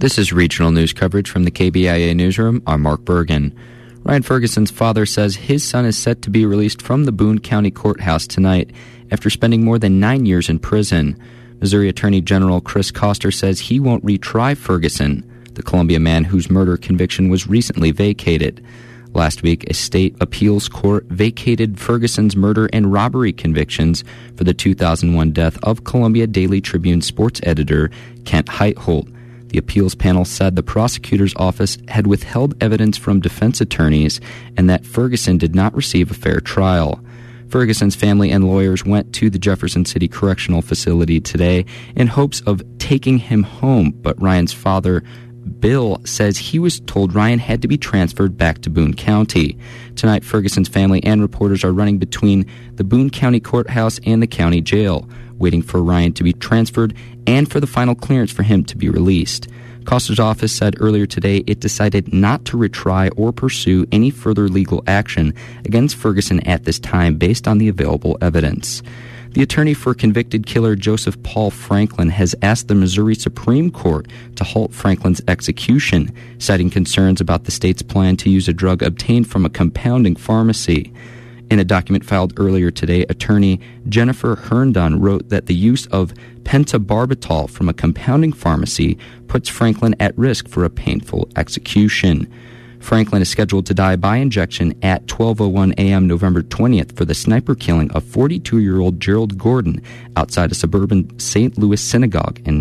This is regional news coverage from the KBIA newsroom. I'm Mark Bergen. Ryan Ferguson's father says his son is set to be released from the Boone County Courthouse tonight after spending more than 9 years in prison. Missouri Attorney General Chris Koster says he won't retry Ferguson, the Columbia man whose murder conviction was recently vacated. Last week, a state appeals court vacated Ferguson's murder and robbery convictions for the 2001 death of Columbia Daily Tribune sports editor Kent Heitholt. The appeals panel said the prosecutor's office had withheld evidence from defense attorneys and that Ferguson did not receive a fair trial. Ferguson's family and lawyers went to the Jefferson City Correctional Facility today in hopes of taking him home, but Ryan's father, Bill, says he was told Ryan had to be transferred back to Boone County. Tonight, Ferguson's family and reporters are running between the Boone County Courthouse and the county jail, waiting for Ryan to be transferred and for the final clearance for him to be released. Koster's office said earlier today it decided not to retry or pursue any further legal action against Ferguson at this time based on the available evidence. The attorney for convicted killer Joseph Paul Franklin has asked the Missouri Supreme Court to halt Franklin's execution, citing concerns about the state's plan to use a drug obtained from a compounding pharmacy. In a document filed earlier today, attorney Jennifer Herndon wrote that the use of pentobarbital from a compounding pharmacy puts Franklin at risk for a painful execution. Franklin is scheduled to die by injection at 12:01 a.m. November 20th for the sniper killing of 42-year-old Gerald Gordon outside a suburban St. Louis synagogue in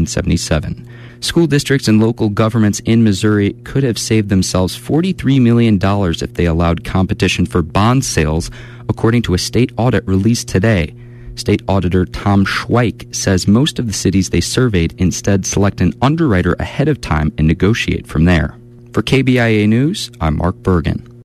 1977. School districts and local governments in Missouri could have saved themselves $43 million if they allowed competition for bond sales, according to a state audit released today. State Auditor Tom Schweik says most of the cities they surveyed instead select an underwriter ahead of time and negotiate from there. For KBIA News, I'm Mark Bergen.